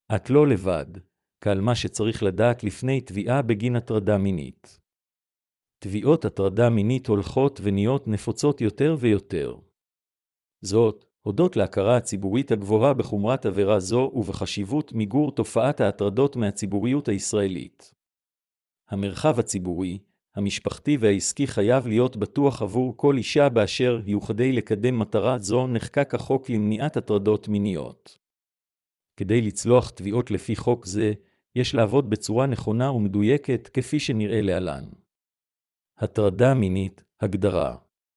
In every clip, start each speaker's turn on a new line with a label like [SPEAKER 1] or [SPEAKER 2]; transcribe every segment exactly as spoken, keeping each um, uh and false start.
[SPEAKER 1] את לא לבד, כל מה שצריך לדעת לפני תביעה בגין הטרדה מינית. תביעות הטרדה מינית הולכות ונהיות נפוצות יותר ויותר. זאת, הודות להכרה הציבורית הגבוהה בחומרת עבירה זו ובחשיבות מיגור תופעת ההטרדות מהציבוריות הישראלית. המרחב הציבורי, המשפחתי והעסקי חייב להיות בטוח עבור כל אישה באשר היא, וכדי לקדם מטרה זו נחקק החוק למניעת הטרדות מיניות. כדי לצלוח תביעות לפי חוק זה, יש לעבוד בצורה נכונה ומדויקת כפי שנראה להלן. הטרדה מינית, הגדרה.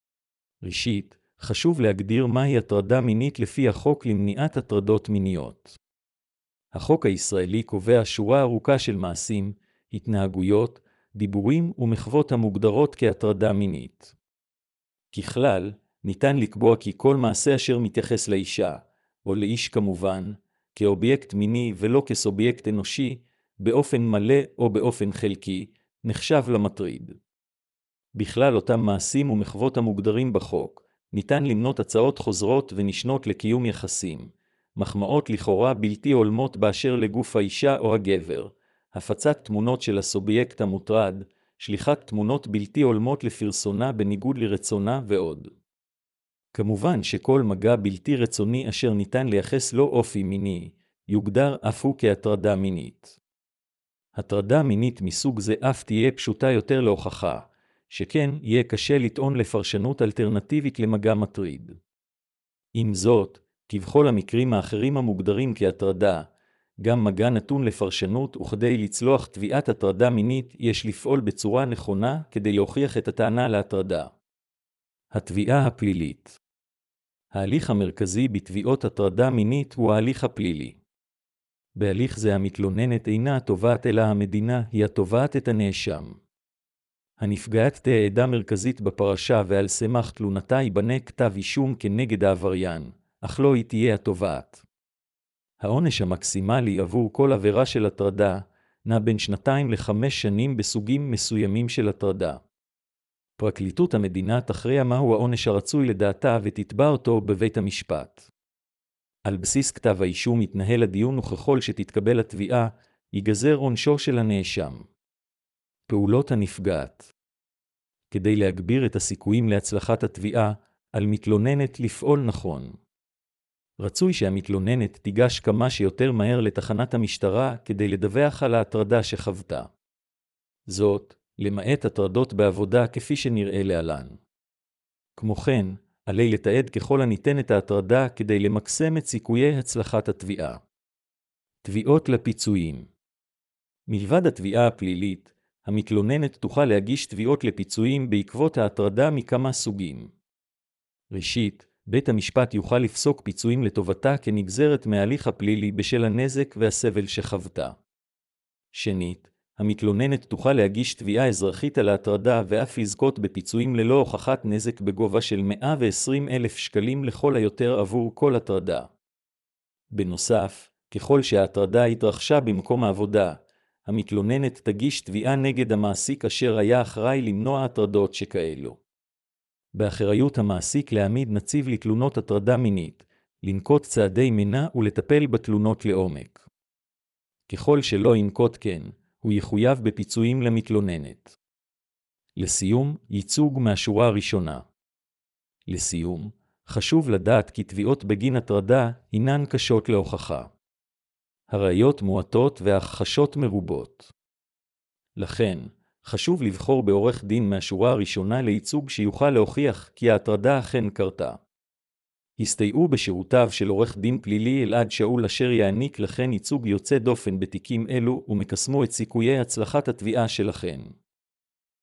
[SPEAKER 1] ראשית, חשוב להגדיר מהי הטרדה מינית לפי החוק למניעת הטרדות מיניות. החוק הישראלי קובע שורה ארוכה של מעשים, התנהגויות, דיבורים ומחוות המוגדרות כהטרדה מינית. ככלל, ניתן לקבוע כי כל מעשה אשר מתייחס לאישה, או לאיש כמובן, כאובייקט מיני ולא כסובייקט אנושי, באופן מלא או באופן חלקי, נחשב למטריד. בכלל אותם מעשים ומחוות המוגדרים בחוק, ניתן למנות הצעות חוזרות ונשנות לקיום יחסים, מחמאות לכאורה בלתי הולמות באשר לגוף האישה או הגבר, הפצת תמונות של הסובייקט המוטרד, שליחת תמונות בלתי הולמות לפרסונה בניגוד לרצונה ועוד. כמובן שכל מגע בלתי רצוני אשר ניתן לייחס לו אופי מיני, יוגדר אף הוא כהטרדה מינית. הטרדה מינית מסוג זה אף תהיה פשוטה יותר להוכחה, שכן יהיה קשה לטעון לפרשנות אלטרנטיבית למגע מטריד. עם זאת, כבכל המקרים האחרים המוגדרים כהטרדה, גם מגע נתון לפרשנות, וכדי לצלוח תביעת הטרדה מינית יש לפעול בצורה נכונה כדי להוכיח את הטענה להטרדה. התביעה הפלילית. ההליך המרכזי בתביעות הטרדה מינית הוא ההליך הפלילי. בהליך זה המתלוננת אינה התובעת אלא המדינה היא התובעת את הנאשם. הנפגעת תהיה עדה מרכזית בפרשה ועל סמך תלונתה ייבנה כתב אישום כנגד העבריין, אך לא היא תהיה התובעת. העונש המקסימלי עבור כל עבירה של הטרדה נע בין שנתיים לחמש שנים בסוגים מסוימים של הטרדה. פרקליטות המדינה תכריע מהו העונש הרצוי לדעתה ותתבע אותו בבית המשפט. על בסיס כתב האישום יתנהל הדיון, וככל שתתקבל התביעה, ייגזר עונשו של הנאשם. פעולות הנפגעת. כדי להגביר את הסיכויים להצלחת התביעה, על מתלוננת לפעול נכון. רצוי שהמתלוננת תיגש כמה שיותר מהר לתחנת המשטרה כדי לדווח על ההטרדה שחוותה. זאת, למעט הטרדות בעבודה כפי שנראה להלן. כמו כן, עלי לתעד ככל הניתן את ההטרדה כדי למקסם את סיכויי הצלחת התביעה. תביעות לפיצויים. מלבד התביעה הפלילית, המתלוננת תוכל להגיש תביעות לפיצויים בעקבות ההטרדה מכמה סוגים. ראשית, בית המשפט יוכל לפסוק פיצויים לטובתה כנגזרת מההליך הפלילי בשל הנזק והסבל שחוותה. שנית, המתלוננת תוכל להגיש תביעה אזרחית על ההטרדה ואף לזכות בפיצויים ללא הוכחת נזק בגובה של מאה ועשרים אלף שקלים לכל היותר עבור כל הטרדה. בנוסף, ככל שההטרדה התרחשה במקום העבודה, המתלוננת תגיש תביעה נגד המעסיק אשר היה אחראי למנוע הטרדות שכאלו. באחריות המעסיק להעמיד נציב לתלונות הטרדה מינית, לנקוט צעדי מנע ולטפל בתלונות לעומק. ככל שלא ינקוט כן, הוא יחויב בפיצויים למתלוננת. לסיום, ייצוג מהשורה הראשונה. לסיום, חשוב לדעת כי תביעות בגין הטרדה אינן קשות להוכחה. הראיות מועטות וההכחשות מרובות. לכן, חשוב לבחור בעורך דין מהשורה הראשונה לייצוג שיוכל להוכיח כי ההטרדה אכן קרתה. הסתייעו בשירותיו של עורך דין פלילי אלעד שאול אשר יעניק לכן ייצוג יוצא דופן בתיקים אלו ומקסמו את סיכויי הצלחת התביעה שלכן.